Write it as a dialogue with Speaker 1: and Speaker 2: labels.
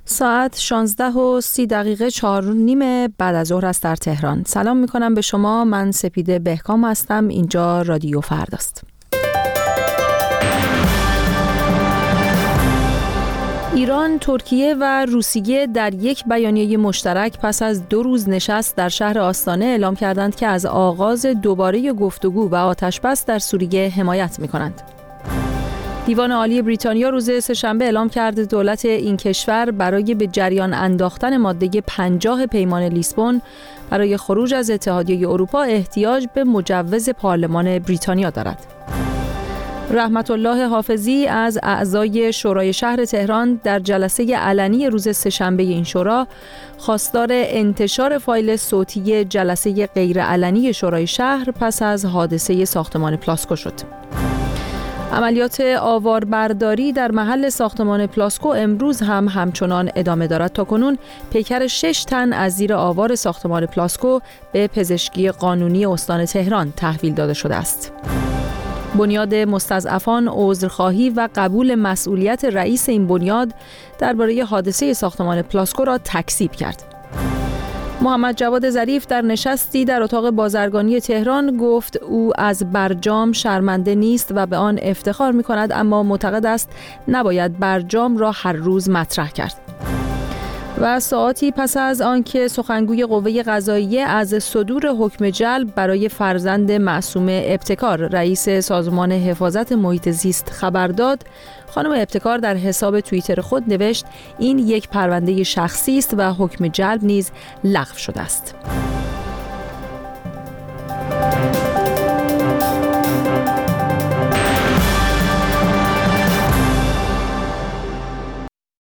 Speaker 1: ساعت 16:30 4:30 بعد از ظهر است در تهران. سلام میکنم به شما. من سپیده بهکام هستم. اینجا رادیو فرداست. ایران، ترکیه و روسیه در یک بیانیه مشترک پس از 2 روز نشست در شهر آستانه اعلام کردند که از آغاز دوباره گفتگو و آتش‌بس در سوریه حمایت می‌کنند. دیوان عالی بریتانیا روز سه‌شنبه اعلام کرد دولت این کشور برای به جریان انداختن ماده 50 پیمان لیسبون برای خروج از اتحادیه اروپا احتیاج به مجوز پارلمان بریتانیا دارد. رحمت الله حافظی از اعضای شورای شهر تهران در جلسه علنی روز سه‌شنبه این شورا خواستار انتشار فایل صوتی جلسه غیرعلنی شورای شهر پس از حادثه ساختمان پلاسکو شد. عملیات آواربرداری در محل ساختمان پلاسکو امروز هم همچنان ادامه دارد. تاکنون پیکر 6 تن از زیر آوار ساختمان پلاسکو به پزشکی قانونی استان تهران تحویل داده شده است. بنیاد مستضعفان عذرخواهی و قبول مسئولیت رئیس این بنیاد درباره حادثه ساختمان پلاسکو را تکذیب کرد. محمد جواد ظریف در نشستی در اتاق بازرگانی تهران گفت او از برجام شرمنده نیست و به آن افتخار می‌کند، اما معتقد است نباید برجام را هر روز مطرح کرد. و ساعاتی پس از آنکه سخنگوی قوه قضاییه از صدور حکم جلب برای فرزند معصوم ابتکار رئیس سازمان حفاظت محیط زیست خبر داد، خانم ابتکار در حساب توییتر خود نوشت این یک پرونده شخصی است و حکم جلب نیز لغو شده است.